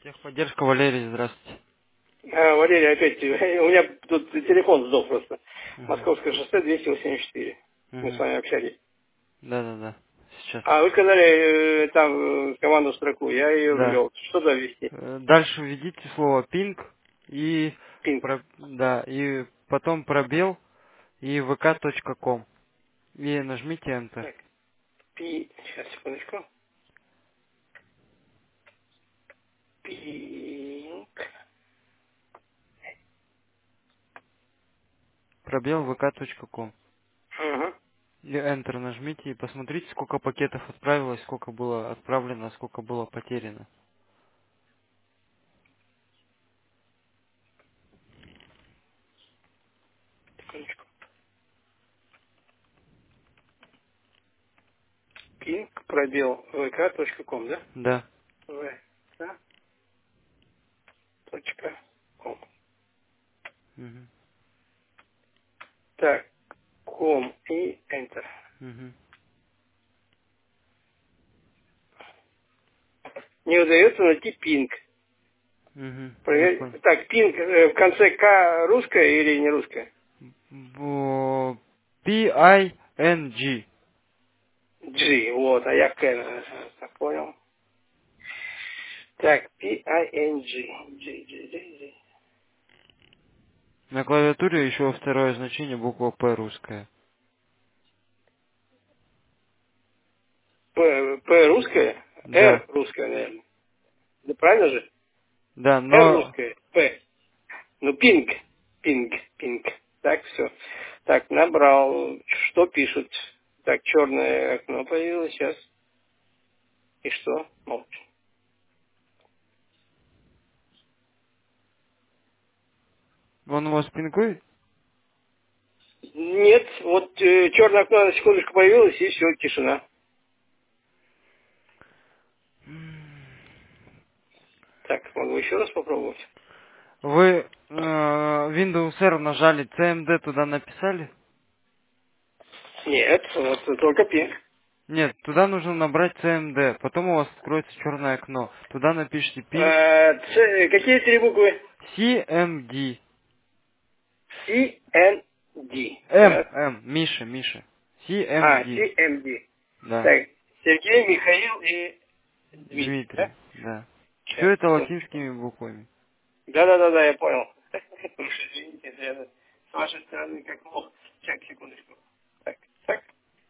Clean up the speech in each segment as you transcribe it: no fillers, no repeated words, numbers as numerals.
Техподдержка, Валерий, здравствуйте. Валерий, опять, у меня тут телефон сдох просто. Угу. Московское шоссе 284. Мы с Угу. вами общались. Да. Сейчас. А вы сказали, там, команду строку, я ее Да. ввел. Что туда ввести? Дальше введите слово ping и, Пинг. да, и потом пробел и vk.com. И нажмите Enter. Так, сейчас, секундочку. Пинг. Пробел vk.com. Ага. И Enter нажмите и посмотрите, сколько пакетов отправилось, сколько было отправлено, сколько было потеряно. Секундочку. Пинг, пробел, vk.com, да? Да. vk.com. Угу. Так, ком и Enter. Угу. Не удается найти пинг. Угу. Я понял. Так, пинг в конце К русская или не русская? P-I-N-G. G, вот, а я К, так понял. Так, P-I-N-G. G. На клавиатуре еще второе значение буква П русская. П русская, Да. Р русская, наверное. Да правильно же? Да, Р но русская, П. Ну, пинг. Так, все. Так, набрал. Что пишут? Так, черное окно появилось сейчас. И что? Молча. он у вас пинкует? Нет, вот черное окно на секундочку появилось, и все, тишина. Так, могу еще раз попробовать? Вы Windows R нажали, CMD туда написали? Нет, вот только пинг. Нет, туда нужно набрать CMD, потом у вас откроется черное окно. Туда напишите ping Какие три буквы? CMD. CND. M, Так. M, Миша. CMD. CMD. Да. Так, Сергей, Михаил и Дмитрий, Дмитрий, да? да. Все Сейчас, это секундочку. латинскими буквами. Да, я понял. Уж извините, это я с вашей стороны как мог. Сейчас, секундочку. Так.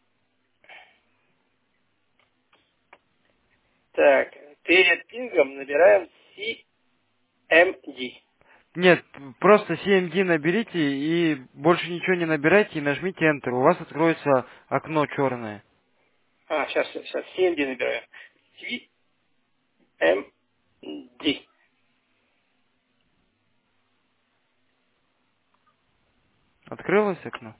Так, перед пингом набираем CMD. Нет, просто CMD наберите и больше ничего не набирайте и нажмите Enter. У вас откроется окно черное. Сейчас, CMD набираем. CMD. Открылось окно?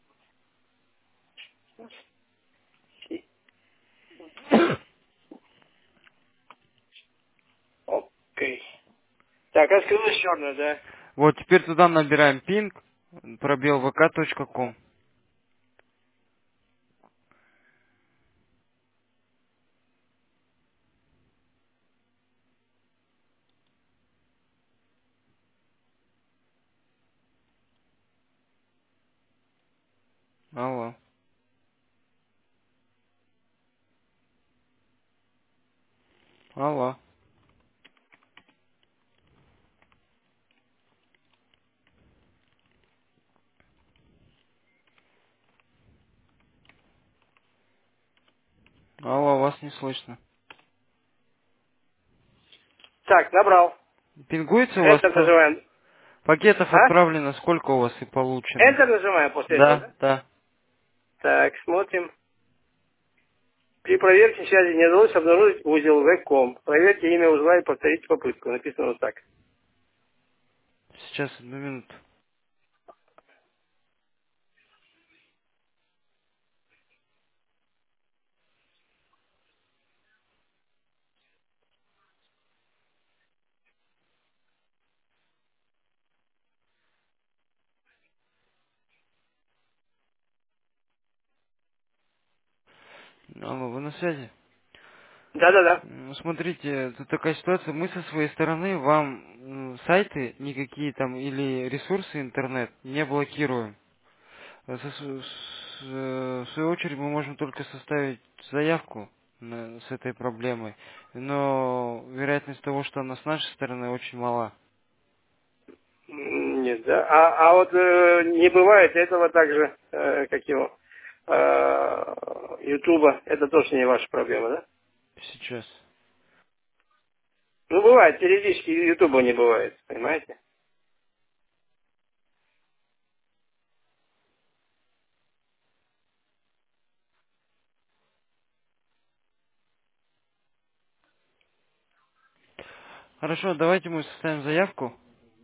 Окей. Так, открылось черное, да? Вот теперь туда набираем ping, пробел vk.com. Алло. Алло. Алло, вас не слышно. Так, набрал. Пингуется у вас Enter нажимаем. пакетов А? отправлено, сколько у вас и получено? Enter нажимаем после этого, Да, да? да. Так, смотрим. При проверке связи не удалось обнаружить узел Vcom. Проверьте имя узла и повторите попытку. Написано вот так. Сейчас, одну минуту. Алло, вы на связи? Да-да-да. Смотрите, тут такая ситуация. Мы со своей стороны вам сайты никакие там или ресурсы интернет не блокируем. В свою очередь мы можем только составить заявку с этой проблемой, но вероятность того, что она с нашей стороны очень мала. Нет, да. А вот не бывает этого также, как его, Ютуба. Это тоже не ваша проблема, да? Сейчас. Ну, бывает, периодически Ютуба не бывает, понимаете? Хорошо, давайте мы составим заявку,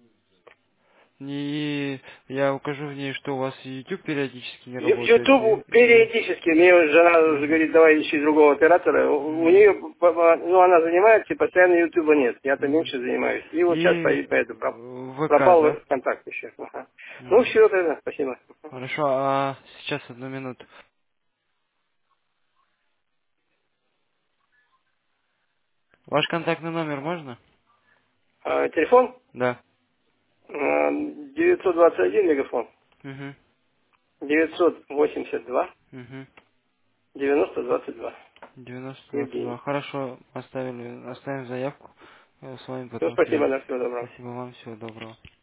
и я укажу в ней, что у вас и YouTube периодически не работает, Ютубу периодически, мне вот жена уже Мгм. говорит, давай ищи другого оператора. У Мгм. нее, ну, она занимается, и постоянно Ютуба нет. Я-то Мгм. меньше занимаюсь. И вот сейчас И поэтому ВК, пропал да? в контакт еще. Ага. Ну, Мгм. все тогда, спасибо. Хорошо, а сейчас одну минуту. Ваш контактный номер можно? Телефон Да. 921 мегафон. Угу. 982 Угу. 9022. 9022. Евгений. Хорошо, оставим заявку. С вами Все, потом спасибо, свяжемся. да, всего доброго. Спасибо вам, всего доброго.